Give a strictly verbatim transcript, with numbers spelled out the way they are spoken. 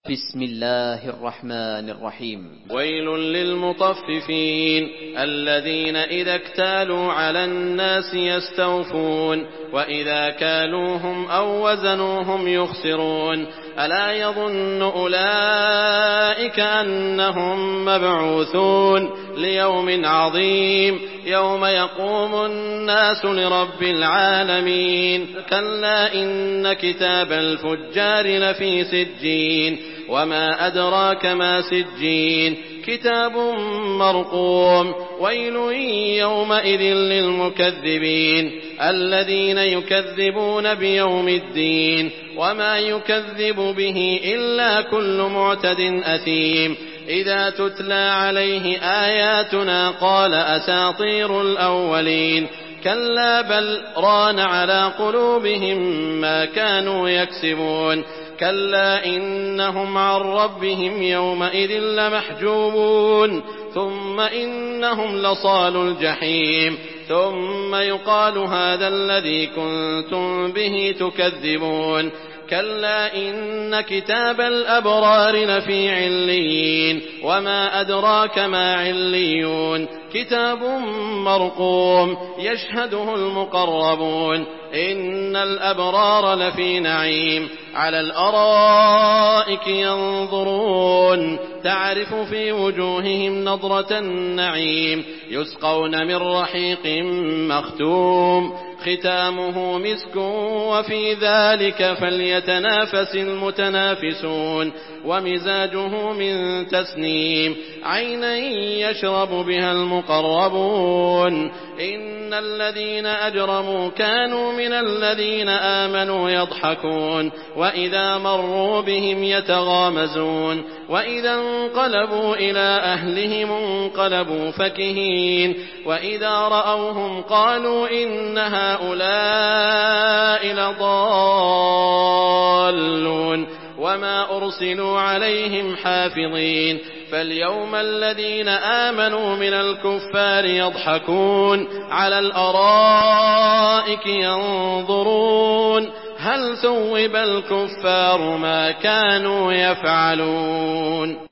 بسم الله الرحمن الرحيم. ويل للمطففين الذين إذا اكتالوا على الناس يستوفون وإذا كالوهم أو وزنوهم يخسرون ألا يظن أولئك أنهم مبعوثون ليوم عظيم يوم يقوم الناس لرب العالمين كلا إن كتاب الفجار لفي سجين وما أدراك ما سجين كتاب مرقوم ويل يومئذ للمكذبين الذين يكذبون بيوم الدين وما يكذب به إلا كل معتد أثيم إذا تتلى عليه آياتنا قال أساطير الأولين كلا بل ران على قلوبهم ما كانوا يكسبون كلا إنهم عن ربهم يومئذ لمحجوبون ثم إنهم لصالو الجحيم ثم يقال هذا الذي كنتم به تكذبون كلا إن كتاب الأبرار لفي عليين وما أدراك ما عليون كتاب مرقوم يشهده المقربون إن الأبرار لفي نعيم على الأرائك ينظرون تعرف في وجوههم نضرة النعيم يسقون من رحيق مختوم ختامه مسك وفي ذلك فليتنافس المتنافسون ومزاجه من تسنيم عينا يشرب بها المقربون إن الذين أجرموا كانوا من الذين آمنوا يضحكون وإذا مروا بهم يتغامزون وإذا انقلبوا إلى أهلهم انقلبوا فكهين وإذا رأوهم قالوا إن هؤلاء لضالون وما أرسلوا عليهم حافظين فاليوم الذين آمنوا من الكفار يضحكون على الأرائك ينظرون هل ثوب الكفار ما كانوا يفعلون.